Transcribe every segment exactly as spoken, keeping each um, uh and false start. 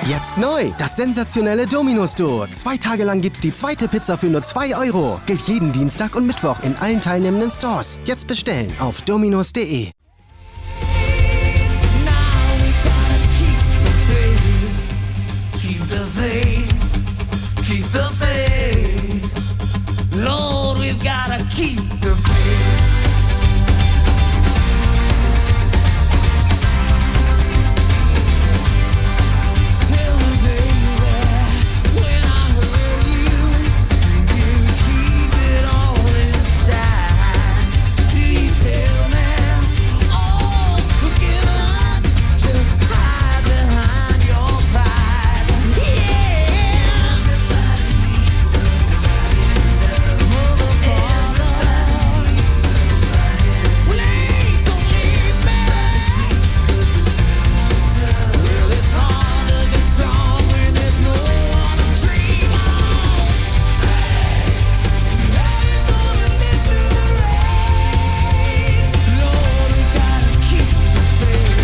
Jetzt neu, das sensationelle Domino-Duo. Zwei Tage lang gibt's die zweite Pizza für nur zwei Euro. Gilt jeden Dienstag und Mittwoch in allen teilnehmenden Stores. Jetzt bestellen auf dominos punkt de. Lord, we've gotta keep the faith. Tell me, baby, when I hurt you, do you keep it all inside? Do you tell me all's forgiven? Just hide behind your pride. Yeah, everybody needs somebody in love. Everybody needs somebody. Please don't leave me. Cause the times are tough. Well, it's hard to be strong when there's no one to dream on. How you gonna live through the rain? Lord, we gotta keep the faith.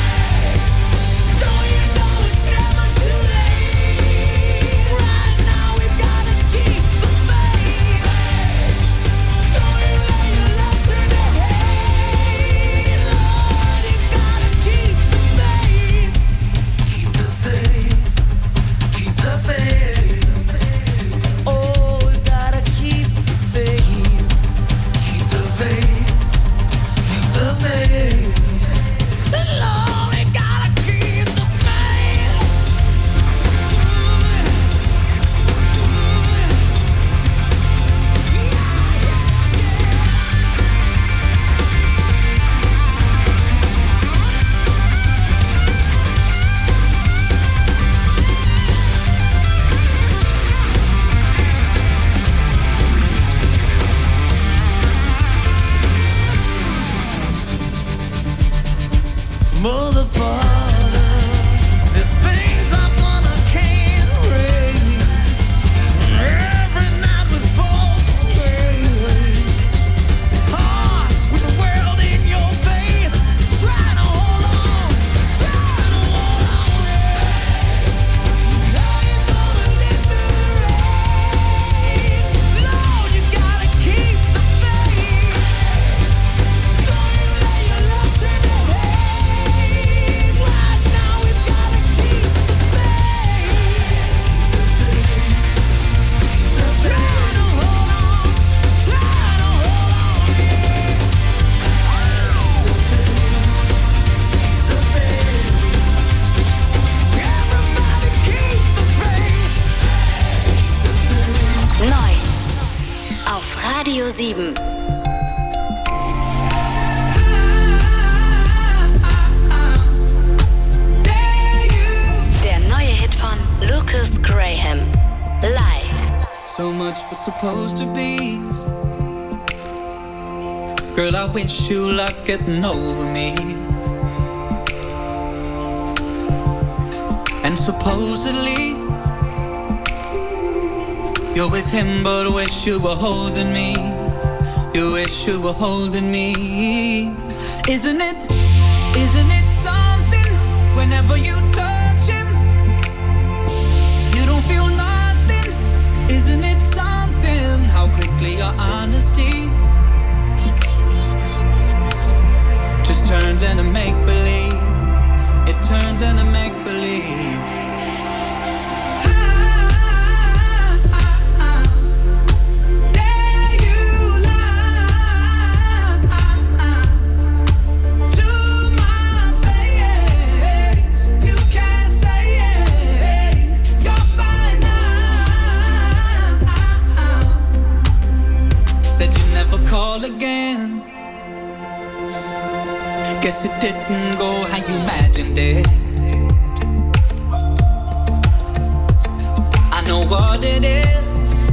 Don't you know it's never too late? Right now we've gotta keep the faith. Don't you lay your life to the hate. Lord, you gotta keep the faith. Keep the faith. Keep the faith. Oh, we gotta keep the faith. Keep the faith. Keep the faith. Lord, we gotta keep the faith. Mother, father, there's things I wanna can't erase. Every night with false grace. It's hard with the world in your face. Trying to hold on, trying to hold on. Now you're gonna live through the rain. Lord, you gotta keep the faith. Don't you lay your love to the hate. Right now we've gotta keep the faith. Trying to hold on, trying to hold on, yeah. The faith. Everybody keep the faith. Neu auf Radio sieben. Der neue Hit von Lucas Graham. Live. So much for supposed to be's. Girl, I wish you luck getting over me. And supposedly you're with him, but wish you were holding me. You wish you were holding me. Isn't it, isn't it something? Whenever you touch him, you don't feel nothing. Isn't it something? How quickly your honesty just turns into make-believe. It turns into make-believe. Dare you lie to my face? You can't say it. You're fine now. Said you never call again. Guess it didn't go how you imagined it. I know what it is.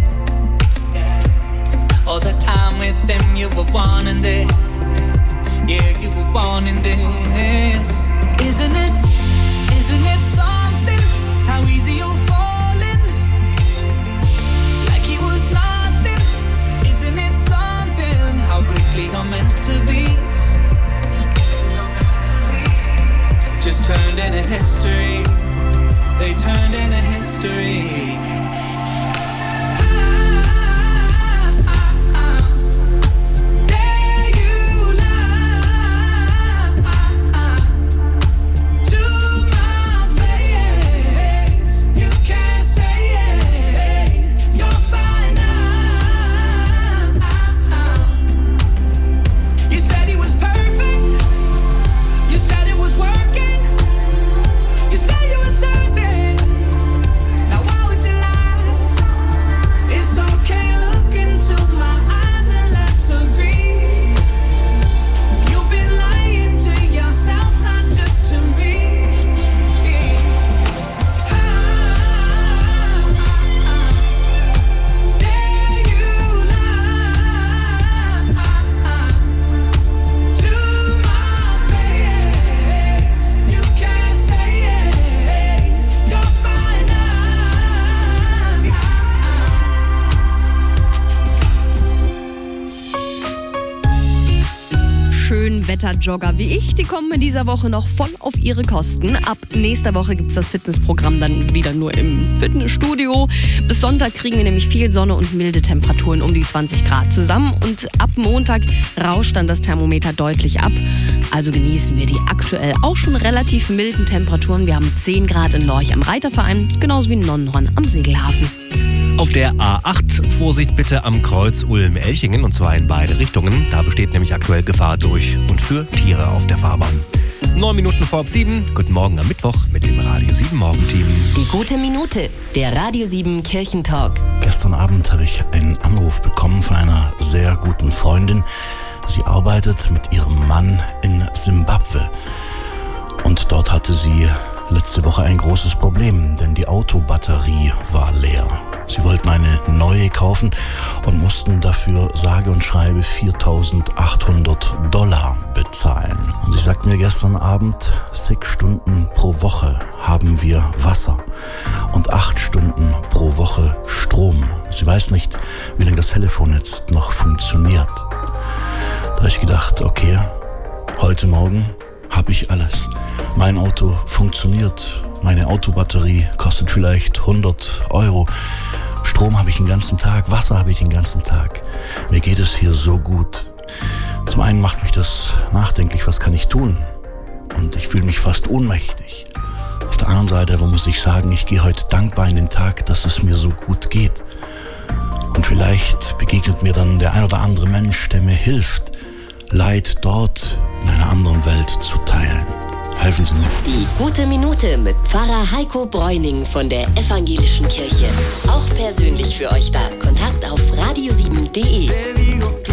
All the time with them you were wanting this. Yeah, you were wanting this. Isn't it, isn't it something? How easy you're falling. Like he was nothing. Isn't it something? How quickly you're meant to be. Just turned into history. They Wetterjogger wie ich, die kommen in dieser Woche noch voll auf ihre Kosten. Ab nächster Woche gibt es das Fitnessprogramm dann wieder nur im Fitnessstudio. Bis Sonntag kriegen wir nämlich viel Sonne und milde Temperaturen um die zwanzig Grad zusammen. Und ab Montag rauscht dann das Thermometer deutlich ab. Also genießen wir die aktuell auch schon relativ milden Temperaturen. Wir haben zehn Grad in Lorch am Reiterverein, genauso wie in Nonnenhorn am Segelhafen. Auf der A acht Vorsicht bitte am Kreuz Ulm-Elchingen, und zwar in beide Richtungen. Da besteht nämlich aktuell Gefahr durch und für Tiere auf der Fahrbahn. Neun Minuten vor halb sieben. Guten Morgen am Mittwoch mit dem Radio sieben Morgenteam. Die gute Minute, der Radio sieben Kirchentalk. Gestern Abend habe ich einen Anruf bekommen von einer sehr guten Freundin. Sie arbeitet mit ihrem Mann in Simbabwe. Und dort hatte sie letzte Woche ein großes Problem, denn die Autobatterie war leer. Sie wollten eine neue kaufen und mussten dafür sage und schreibe viertausendachthundert Dollar bezahlen. Und sie sagte mir gestern Abend, sechs Stunden pro Woche haben wir Wasser und acht Stunden pro Woche Strom. Sie weiß nicht, wie lange das Telefon jetzt noch funktioniert. Da habe ich gedacht, okay, heute Morgen habe ich alles. Mein Auto funktioniert, meine Autobatterie kostet vielleicht hundert Euro. Strom habe ich den ganzen Tag, Wasser habe ich den ganzen Tag. Mir geht es hier so gut. Zum einen macht mich das nachdenklich, was kann ich tun? Und ich fühle mich fast ohnmächtig. Auf der anderen Seite aber muss ich sagen, ich gehe heute dankbar in den Tag, dass es mir so gut geht. Und vielleicht begegnet mir dann der ein oder andere Mensch, der mir hilft, Leid dort in einer anderen Welt zu teilen. Helfen Sie mir. Die gute Minute mit Pfarrer Heiko Bräuning von der Evangelischen Kirche. Auch persönlich für euch da. Kontakt auf radio sieben punkt de.